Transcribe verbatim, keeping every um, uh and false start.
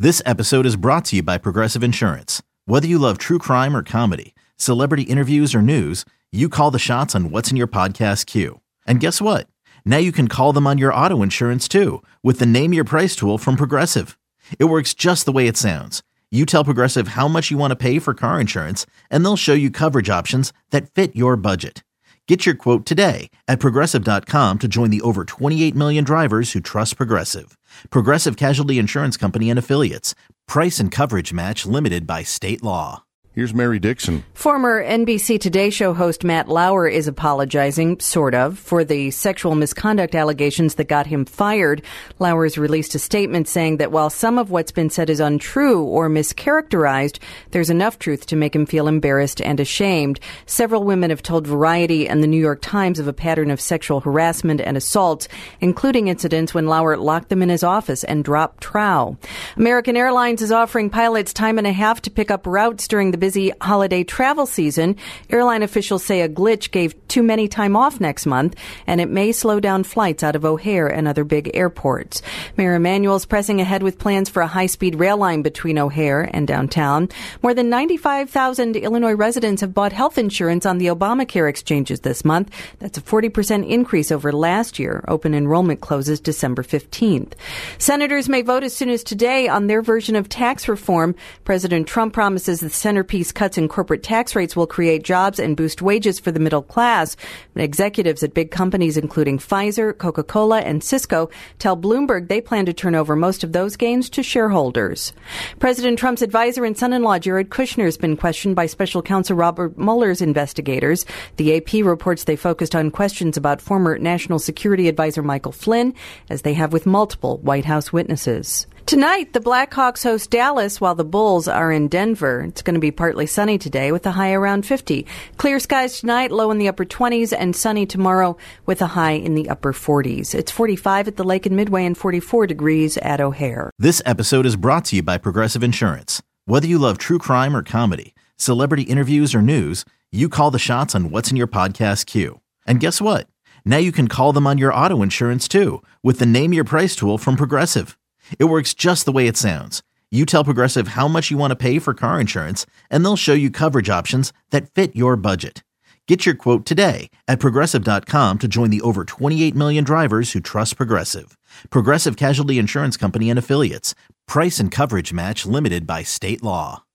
This episode is brought to you by Progressive Insurance. Whether you love true crime or comedy, celebrity interviews or news, you call the shots on what's in your podcast queue. And guess what? Now you can call them on your auto insurance too with the Name Your Price tool from Progressive. It works just the way it sounds. You tell Progressive how much you want to pay for car insurance, and they'll show you coverage options that fit your budget. Get your quote today at Progressive dot com to join the over twenty-eight million drivers who trust Progressive. Progressive Casualty Insurance Company and Affiliates. Price and coverage match limited by state law. Here's Mary Dixon. Former N B C Today Show host Matt Lauer is apologizing, sort of, for the sexual misconduct allegations that got him fired. Lauer's released a statement saying that while some of what's been said is untrue or mischaracterized, there's enough truth to make him feel embarrassed and ashamed. Several women have told Variety and the New York Times of a pattern of sexual harassment and assaults, including incidents when Lauer locked them in his office and dropped trow. American Airlines is offering pilots time and a half to pick up routes during the busy holiday travel season. Airline officials say a glitch gave too many time off next month, and it may slow down flights out of O'Hare and other big airports. Mayor Emanuel's pressing ahead with plans for a high-speed rail line between O'Hare and downtown. More than ninety-five thousand Illinois residents have bought health insurance on the Obamacare exchanges this month. That's a forty percent increase over last year. Open enrollment closes December fifteenth. Senators may vote as soon as today on their version of tax reform. President Trump promises the centerpiece cuts in corporate tax rates will create jobs and boost wages for the middle class. Executives at big companies including Pfizer, Coca-Cola, and Cisco tell Bloomberg they plan to turn over most of those gains to shareholders. President Trump's advisor and son-in-law Jared Kushner has been questioned by special counsel Robert Mueller's investigators. The A P reports they focused on questions about former National Security Advisor Michael Flynn, as they have with multiple White House witnesses. Tonight, the Blackhawks host Dallas while the Bulls are in Denver. It's going to be partly sunny today with a high around fifty. Clear skies tonight, low in the upper twenties, and sunny tomorrow with a high in the upper forties. It's forty-five at the Lake and Midway and forty-four degrees at O'Hare. This episode is brought to you by Progressive Insurance. Whether you love true crime or comedy, celebrity interviews or news, you call the shots on what's in your podcast queue. And guess what? Now you can call them on your auto insurance too with the Name Your Price tool from Progressive. It works just the way it sounds. You tell Progressive how much you want to pay for car insurance, and they'll show you coverage options that fit your budget. Get your quote today at Progressive dot com to join the over twenty-eight million drivers who trust Progressive. Progressive Casualty Insurance Company and Affiliates. Price and coverage match limited by state law.